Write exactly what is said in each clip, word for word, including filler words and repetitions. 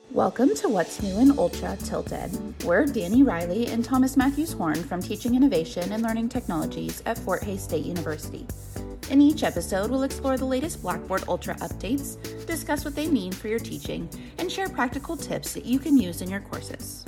Welcome to What's New in Ultra Tilted. We're Danny Riley and Thomas Matthews Horn from Teaching Innovation and Learning Technologies at Fort Hays State University. In each episode, we'll explore the latest Blackboard Ultra updates, discuss what they mean for your teaching, and share practical tips that you can use in your courses.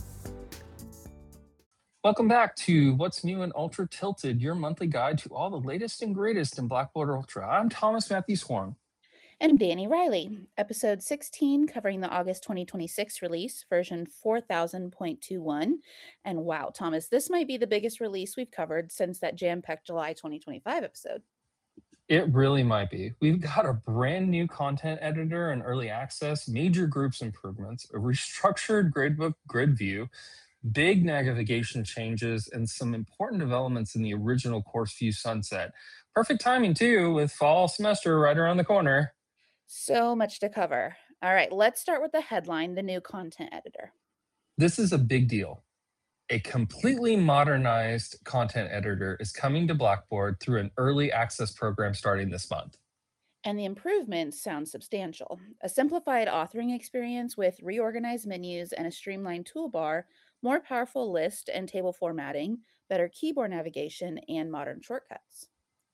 Welcome back to What's New in Ultra Tilted, your monthly guide to all the latest and greatest in Blackboard Ultra. I'm Thomas Matthews Horn. And I'm Danny Riley, episode sixteen, covering the August twenty twenty-six release, version four thousand point two one. And wow, Thomas, this might be the biggest release we've covered since that jam-packed July twenty twenty-five episode. It really might be. We've got a brand new content editor and early access, major groups improvements, a restructured gradebook grid view, big navigation changes, and some important developments in the original course view sunset. Perfect timing, too, with fall semester right around the corner. So much to cover. All right, let's start with the headline, the new content editor. This is a big deal. A completely modernized content editor is coming to Blackboard through an early access program starting this month. And the improvements sound substantial. A simplified authoring experience with reorganized menus and a streamlined toolbar, more powerful list and table formatting, better keyboard navigation, and modern shortcuts.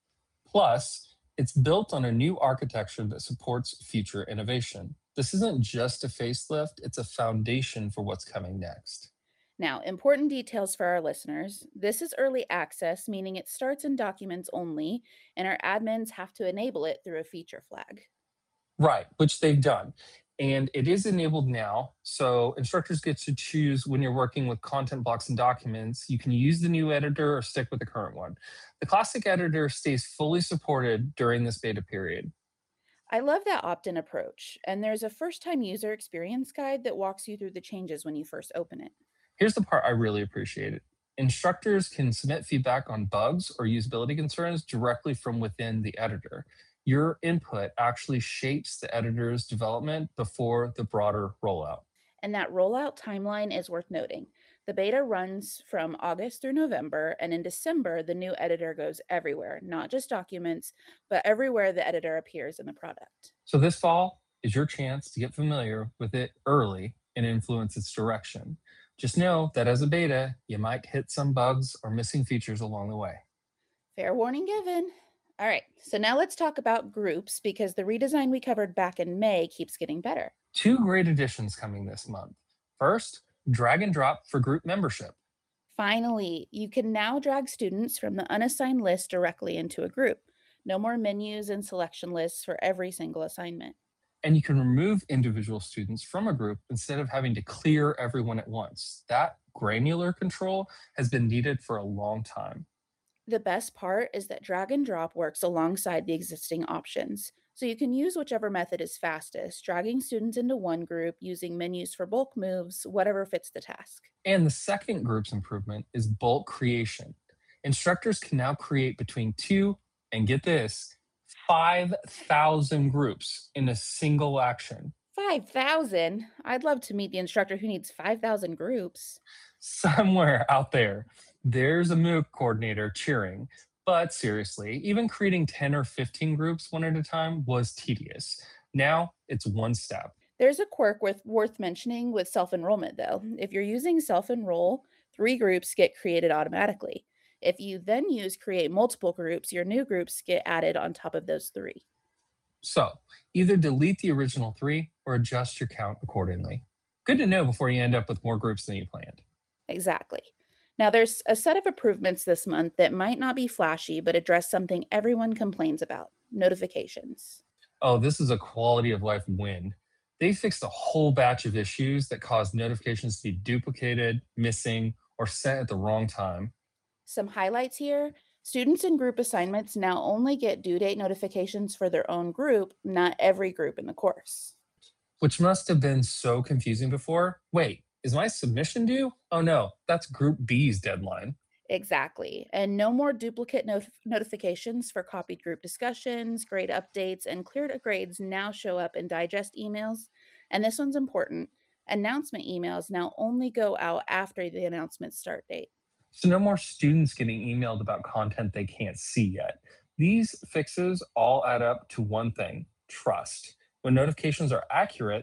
Plus, it's built on a new architecture that supports future innovation. This isn't just a facelift, it's a foundation for what's coming next. Now, important details for our listeners. This is early access, meaning it starts in documents only, and our admins have to enable it through a feature flag. Right, which they've done. And it is enabled now, so instructors get to choose when you're working with content blocks and documents. You can use the new editor or stick with the current one. The classic editor stays fully supported during this beta period. I love that opt-in approach, and there's a first-time user experience guide that walks you through the changes when you first open it. Here's the part I really appreciate. Instructors can submit feedback on bugs or usability concerns directly from within the editor. Your input actually shapes the editor's development before the broader rollout. And that rollout timeline is worth noting. The beta runs from August through November, and in December, the new editor goes everywhere, not just documents, but everywhere the editor appears in the product. So this fall is your chance to get familiar with it early and influence its direction. Just know that as a beta, you might hit some bugs or missing features along the way. Fair warning given. All right, so now let's talk about groups because the redesign we covered back in May keeps getting better. Two great additions coming this month. First, drag and drop for group membership. Finally, you can now drag students from the unassigned list directly into a group. No more menus and selection lists for every single assignment. And you can remove individual students from a group instead of having to clear everyone at once. That granular control has been needed for a long time. The best part is that drag and drop works alongside the existing options. So you can use whichever method is fastest, dragging students into one group, using menus for bulk moves, whatever fits the task. And the second group's improvement is bulk creation. Instructors can now create between two, and get this, five thousand groups in a single action. five thousand? I'd love to meet the instructor who needs five thousand groups. Somewhere out there, there's a MOOC coordinator cheering. But seriously, even creating ten or fifteen groups one at a time was tedious. Now it's one step. There's a quirk worth, worth mentioning with self-enrollment, though. If you're using self-enroll, three groups get created automatically. If you then use create multiple groups, your new groups get added on top of those three. So either delete the original three or adjust your count accordingly. Good to know before you end up with more groups than you planned. Exactly. Now, there's a set of improvements this month that might not be flashy, but address something everyone complains about: notifications. Oh, this is a quality of life win. They fixed a whole batch of issues that caused notifications to be duplicated, missing, or sent at the wrong time. Some highlights here: students in group assignments now only get due date notifications for their own group, not every group in the course. Which must have been so confusing before. Wait, is my submission due? Oh no, that's Group B's deadline. Exactly. And no more duplicate not- notifications for copied group discussions, grade updates, and cleared grades now show up in digest emails. And this one's important: announcement emails now only go out after the announcement start date. So no more students getting emailed about content they can't see yet. These fixes all add up to one thing: trust. When notifications are accurate,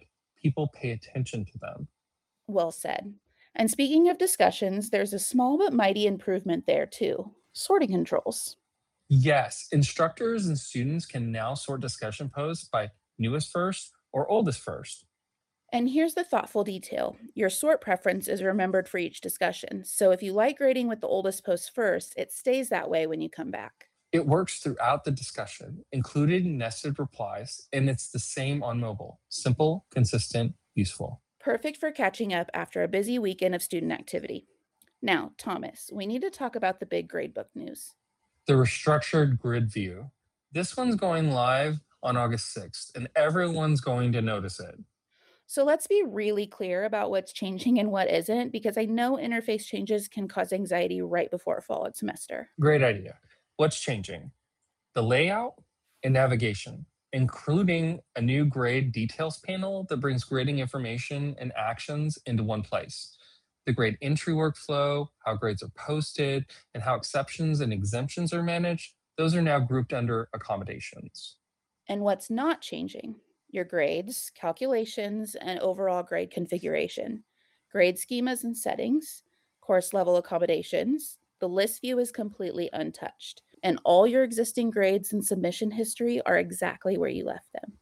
people pay attention to them. Well said. And speaking of discussions, there's a small but mighty improvement there too: sorting controls. Yes, instructors and students can now sort discussion posts by newest first or oldest first. And here's the thoughtful detail: your sort preference is remembered for each discussion. So if you like grading with the oldest post first, it stays that way when you come back. It works throughout the discussion, included nested replies, and it's the same on mobile. Simple, consistent, useful. Perfect for catching up after a busy weekend of student activity. Now, Thomas, we need to talk about the big gradebook news. The restructured grid view. This one's going live on August sixth, and everyone's going to notice it. So let's be really clear about what's changing and what isn't, because I know interface changes can cause anxiety right before fall and semester. Great idea. What's changing? The layout and navigation, including a new grade details panel that brings grading information and actions into one place. The grade entry workflow, how grades are posted, and how exceptions and exemptions are managed, those are now grouped under accommodations. And what's not changing? Your grades, calculations, and overall grade configuration, grade schemas and settings, course level accommodations. The list view is completely untouched, and all your existing grades and submission history are exactly where you left them.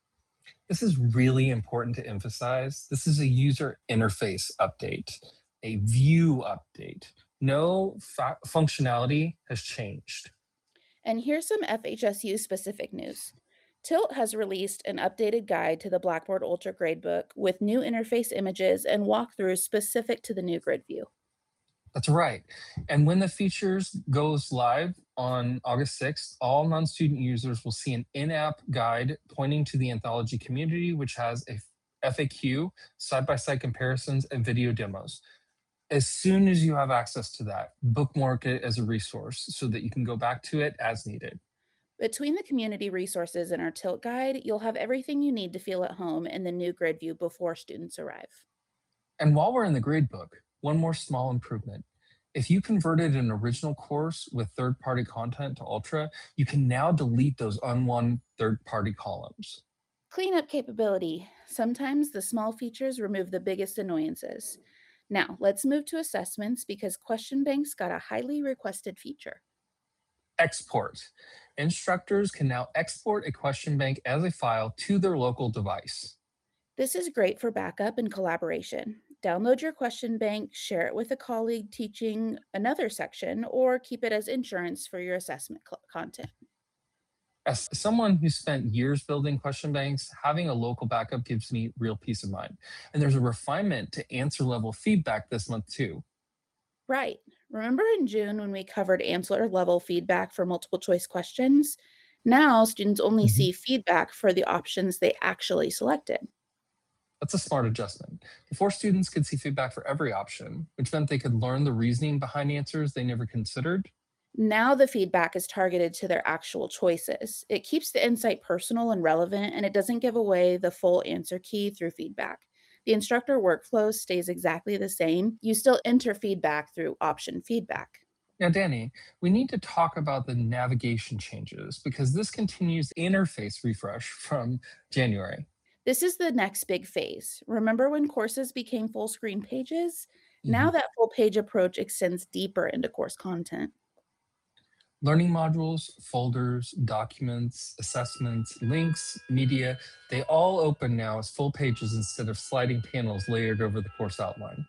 This is really important to emphasize. This is a user interface update, a view update. No fa- functionality has changed. And here's some F H S U specific news. Tilt has released an updated guide to the Blackboard Ultra Gradebook with new interface images and walkthroughs specific to the new grid view. That's right. And when the features goes live on August sixth, all non-student users will see an in-app guide pointing to the anthology community, which has a F A Q, side-by-side comparisons, and video demos. As soon as you have access to that, bookmark it as a resource so that you can go back to it as needed. Between the community resources and our Tilt guide, you'll have everything you need to feel at home in the new grid view before students arrive. And while we're in the gradebook, one more small improvement. If you converted an original course with third-party content to Ultra, you can now delete those unwanted third-party columns. Cleanup capability. Sometimes the small features remove the biggest annoyances. Now, let's move to assessments because question banks got a highly requested feature. Export. Instructors can now export a question bank as a file to their local device. This is great for backup and collaboration. Download your question bank, share it with a colleague teaching another section, or keep it as insurance for your assessment cl- content. As someone who spent years building question banks, having a local backup gives me real peace of mind. And there's a refinement to answer level feedback this month too. Right. Remember in June when we covered answer level feedback for multiple choice questions? Now students only Mhm. see feedback for the options they actually selected. That's a smart adjustment. Before, students could see feedback for every option, which meant they could learn the reasoning behind answers they never considered. Now the feedback is targeted to their actual choices. It keeps the insight personal and relevant, and it doesn't give away the full answer key through feedback. The instructor workflow stays exactly the same. You still enter feedback through option feedback. Now, Danny, we need to talk about the navigation changes because this continues interface refresh from January. This is the next big phase. Remember when courses became full screen pages? Mhm. Now that full page approach extends deeper into course content. Learning modules, folders, documents, assessments, links, media, they all open now as full pages instead of sliding panels layered over the course outline.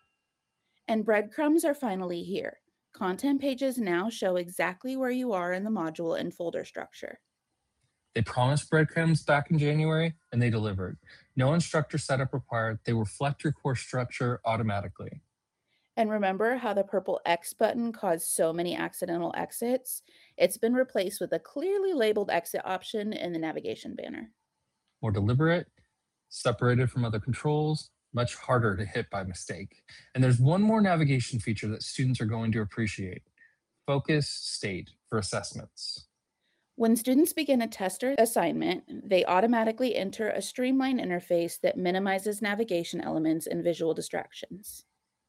And breadcrumbs are finally here. Content pages now show exactly where you are in the module and folder structure. They promised breadcrumbs back in January, and they delivered. No instructor setup required. They reflect your course structure automatically. And remember how the purple X button caused so many accidental exits? It's been replaced with a clearly labeled exit option in the navigation banner. More deliberate, separated from other controls, much harder to hit by mistake. And there's one more navigation feature that students are going to appreciate: focus state for assessments. When students begin a test or assignment, they automatically enter a streamlined interface that minimizes navigation elements and visual distractions.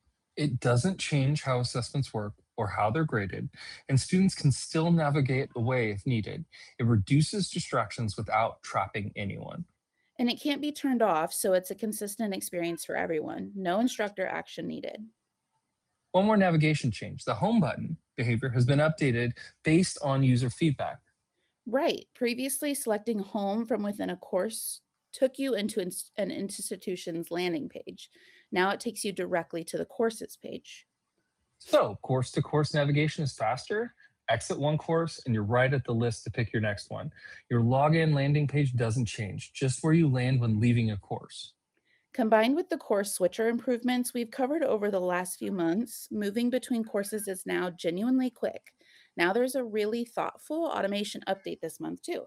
It doesn't change how assessments work or how they're graded, and students can still navigate away if needed. It reduces distractions without trapping anyone. And it can't be turned off, so it's a consistent experience for everyone. No instructor action needed. One more navigation change. The home button behavior has been updated based on user feedback. Right. Previously, selecting home from within a course took you into ins- an institution's landing page. Now it takes you directly to the courses page. So course to course navigation is faster. Exit one course and you're right at the list to pick your next one. Your login landing page doesn't change, just where you land when leaving a course. Combined with the course switcher improvements we've covered over the last few months, moving between courses is now genuinely quick. Now there's a really thoughtful automation update this month, too.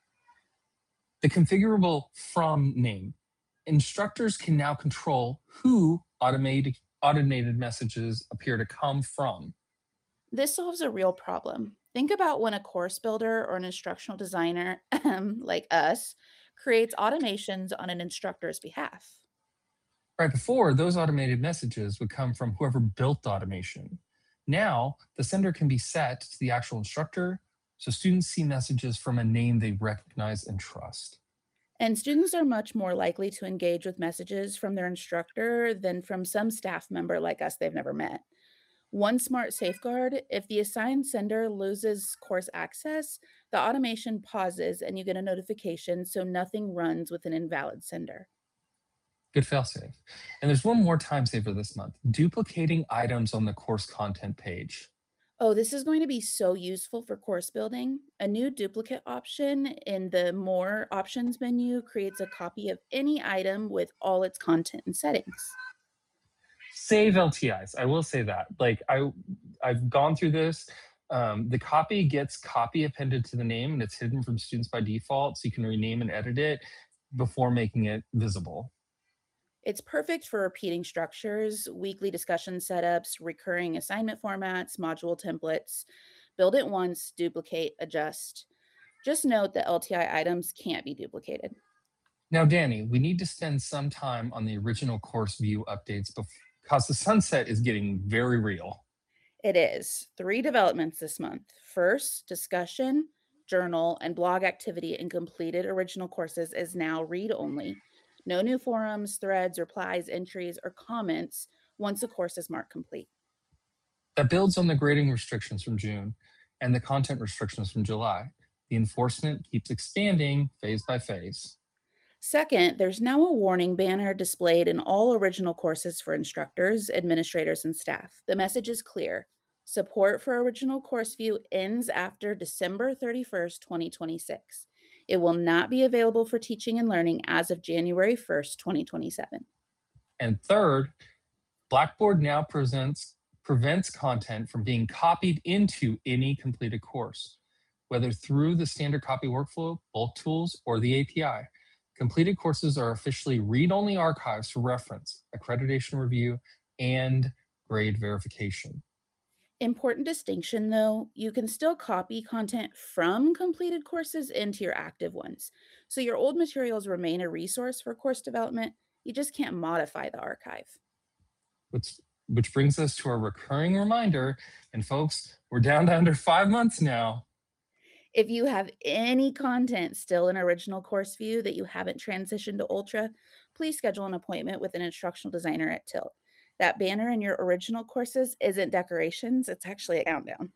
The configurable from name. Instructors can now control who automated, automated messages appear to come from. This solves a real problem. Think about when a course builder or an instructional designer, like us, creates automations on an instructor's behalf. Right before, those automated messages would come from whoever built the automation. Now, the sender can be set to the actual instructor, so students see messages from a name they recognize and trust. And students are much more likely to engage with messages from their instructor than from some staff member like us they've never met. One smart safeguard: if the assigned sender loses course access, the automation pauses and you get a notification so nothing runs with an invalid sender. Good failsafe. And there's one more time saver this month, duplicating items on the course content page. Oh, this is going to be so useful for course building. A new duplicate option in the More Options menu creates a copy of any item with all its content and settings. Save L T Is. I will say that. Like I, I've gone through this. Um, the copy gets copy appended to the name, and it's hidden from students by default, so you can rename and edit it before making it visible. It's perfect for repeating structures, weekly discussion setups, recurring assignment formats, module templates. Build it once, duplicate, adjust. Just note that L T I items can't be duplicated. Now, Danny, we need to spend some time on the original course view updates because the sunset is getting very real. It is. Three developments this month. First, discussion, journal, and blog activity in completed original courses is now read-only. No new forums, threads, replies, entries, or comments once a course is marked complete. That builds on the grading restrictions from June and the content restrictions from July. The enforcement keeps expanding phase by phase. Second, there's now a warning banner displayed in all original courses for instructors, administrators, and staff. The message is clear. Support for Original Course View ends after December thirty-first, twenty twenty-six. It will not be available for teaching and learning as of January first, twenty twenty-seven. And third, Blackboard now presents, prevents content from being copied into any completed course, whether through the standard copy workflow, bulk tools, or the A P I. Completed courses are officially read-only archives for reference, accreditation review, and grade verification. Important distinction, though, you can still copy content from completed courses into your active ones. So your old materials remain a resource for course development. You just can't modify the archive. Which, which brings us to our recurring reminder. And folks, we're down to under five months now. If you have any content still in Original Course View that you haven't transitioned to Ultra, please schedule an appointment with an instructional designer at Tilt. That banner in your original courses isn't decorations, it's actually a countdown.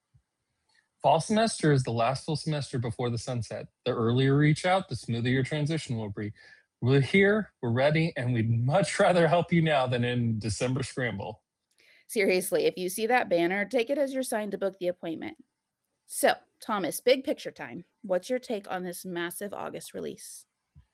Fall semester is the last full semester before the sunset. The earlier you reach out, the smoother your transition will be. We're here, we're ready, and we'd much rather help you now than in December scramble. Seriously, if you see that banner, take it as your sign to book the appointment. So, Thomas, big picture time. What's your take on this massive August release?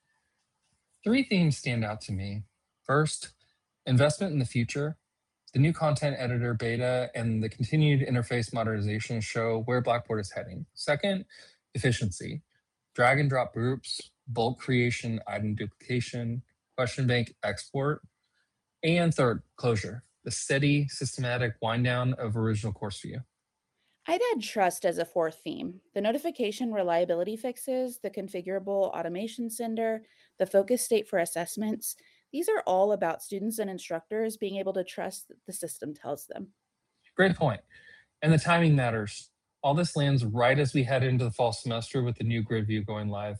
Three themes stand out to me. First, investment in the future. The new content editor beta and the continued interface modernization show where Blackboard is heading. Second, efficiency. Drag and drop groups, bulk creation, item duplication, question bank export. And third, closure. The steady, systematic wind down of original course view. I'd add trust as a fourth theme. The notification reliability fixes, the configurable automation sender, the focus state for assessments. These are all about students and instructors being able to trust that the system tells them. Great point. And the timing matters. All this lands right as we head into the fall semester with the new grid view going live.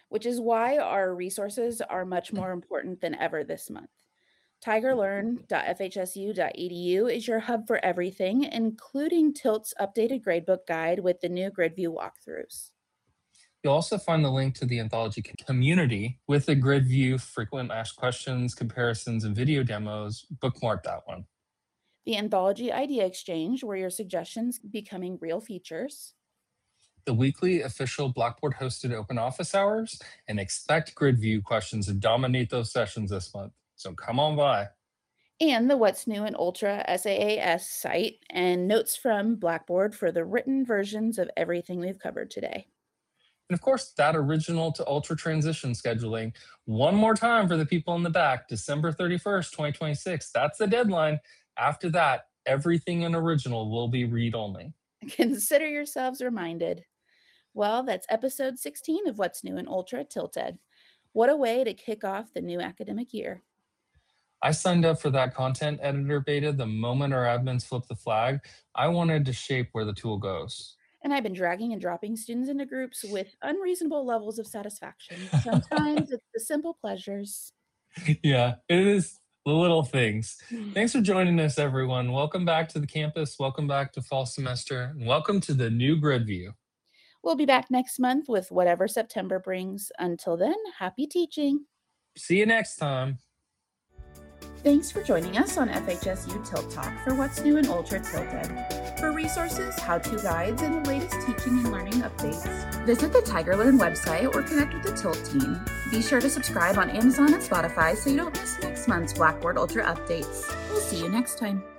which is why our resources are much more important than ever this month. tiger learn dot f h s u dot e d u is your hub for everything, including Tilt's updated gradebook guide with the new GridView walkthroughs. You'll also find the link to the Anthology community with the GridView frequent asked questions, comparisons, and video demos. Bookmark that one. The Anthology Idea Exchange, where your suggestions becoming real features. The weekly official Blackboard hosted open office hours, and expect GridView questions to dominate those sessions this month. So come on by. And the What's New in Ultra S A A S site and notes from Blackboard for the written versions of everything we've covered today. And of course, that original to Ultra transition scheduling. One more time for the people in the back, December thirty-first, twenty twenty-six. That's the deadline. After that, everything in original will be read-only. Consider yourselves reminded. Well, that's episode sixteen of What's New in Ultra Tilted. What a way to kick off the new academic year. I signed up for that content editor beta the moment our admins flipped the flag. I wanted to shape where the tool goes. And I've been dragging and dropping students into groups with unreasonable levels of satisfaction. Sometimes it's the simple pleasures. Yeah, it is the little things. Thanks for joining us, everyone. Welcome back to the campus. Welcome back to fall semester. And welcome to the new GridView. We'll be back next month with whatever September brings. Until then, happy teaching. See you next time. Thanks for joining us on F H S U Tilt Talk for What's New in Ultra Tilted. For resources, how-to guides, and the latest teaching and learning updates, visit the Tiger Learn website or connect with the Tilt team. Be sure to subscribe on Amazon and Spotify so you don't miss next month's Blackboard Ultra updates. We'll see you next time.